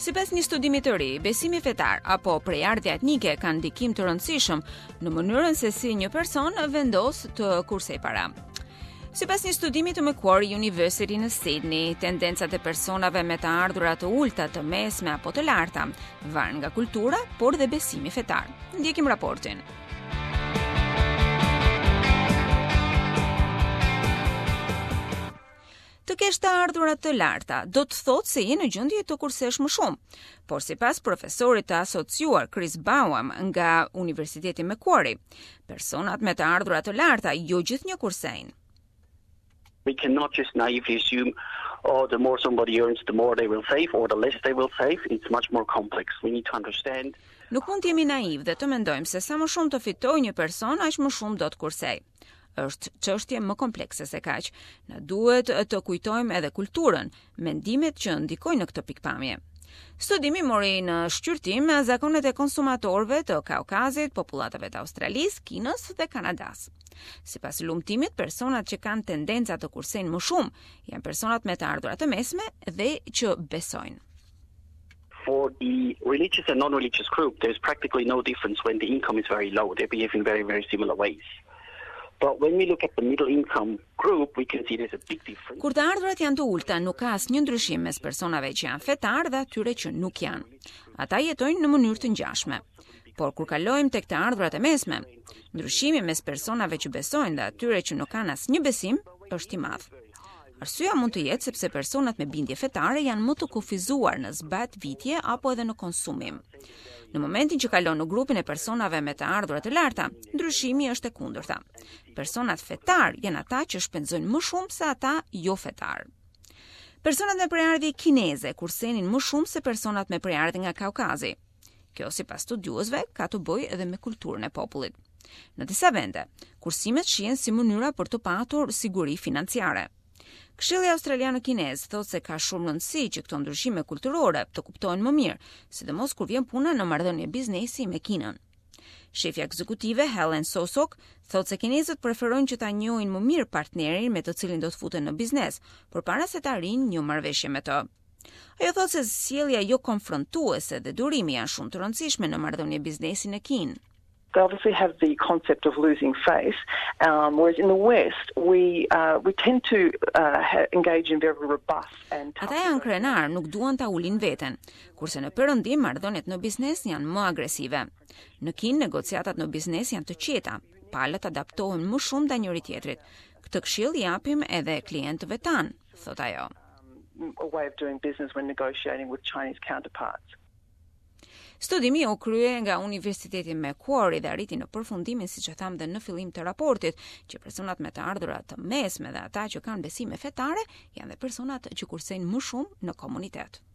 Sipas një studimi të ri, besimi fetar apo prejardhja etnike kanë ndikim të rëndësishëm në mënyrën se si një person vendos të kursej para. Sipas një studimi të Macquarie University në Sydney, tendencat e personave me të ardhurat të ulta, të mesme apo të larta varen nga kultura, por dhe besimi fetar. Ndjekim raportin. Të kesh të ardhurat të larta do të thotë se je në gjendje të kursesh më shumë, por sipas profesorit të asociuar Chris Bauam nga Universiteti Macquarie, personat me të ardhurat të larta jo gjithnjë kursejnë. We cannot just naively assume, the more somebody earns, the more they will save, or the less they will save. It's much more complex. We need to understand. Nuk mund të jemi naiv dhe të mendojmë se sa më shumë të fitojë një person, aq më shumë do të kursej. Është çështje më komplekse se kaq. Na duhet të kujtojmë edhe kulturën, mendimet që ndikojnë në këtë pikpamje. Studimi mori në shqyrtim zakonet e konsumatorëve të Kaukazit, popullatave të Australisë, Kinës dhe Kanadas. Sipas lumtimit, personat që kanë tendenca të kursejnë më shumë janë personat me të ardhurat të mesme dhe që besojnë. For the religious and non-religious group, there's practically no difference when the income is very low. They behave in very, very similar ways. But when we look at the middle income group, we can see there's a big difference. Kur të ardhurat janë të ulta, nuk ka asnjë ndryshim mes personave që janë fetar dhe atyre që nuk janë. Ata jetojnë në mënyrë të ngjashme. Por kur kalojmë tek të ardhurat e mesme, ndryshimi mes personave që besojnë dhe atyre që nuk kanë asnjë besim është i madh. Arsyeja mund të jetë sepse personat me bindje fetare janë më të kufizuar në zbatvitje apo edhe në konsumim. Në momentin që kalon në grupin e personave me të ardhurat të larta, ndryshimi është e kundërta. Personat fetar janë ata që shpenzojnë më shumë se ata jo fetar. Personat me prejardhje kineze kursenin më shumë se personat me prejardhje nga Kaukazi. Kjo sipas studiuesve ka të bëjë edhe me kulturën e popullit. Në disa vende, kursimet shihen si mënyra për të patur siguri financiare. Këshilli australiano-kinez thotë se ka shumë rëndësi që këto ndryshime kulturore të kuptohen më mirë, sidomos kur vjen puna në marrëdhënie biznesi me Kinën. Shefja ekzekutive Helen Sosok thotë se kinezët preferojnë që ta njohin më mirë partnerin me të cilin do të futen në biznes, përpara se të arrijnë një marrëveshje me të. Ajo thotë se sjellja jo konfrontuese dhe durimi janë shumë të rëndësishme në marrëdhënie biznesi në Kinë. They obviously have the concept of losing face, whereas in the West we tend to engage in very robust and tough. Ata janë krenar, nuk duan ta ulin veten, kurse në Perëndim marrëdhëniet në biznes janë më agresive. Në Kinë negociatat në biznes janë të qeta, palët adaptohen më shumë ndaj njëri tjetrit. Këtë këshill japim edhe klientëve tan, thot ajo. A way of doing business when negotiating with Chinese counterparts. Studimi u krye nga Universiteti Macquarie dhe arriti në përfundimin, siç e tham dhe në fillim të raportit, që personat me të ardhurat të mesme dhe ata që kanë besime fetare janë dhe personat që kursejnë më shumë në komunitet.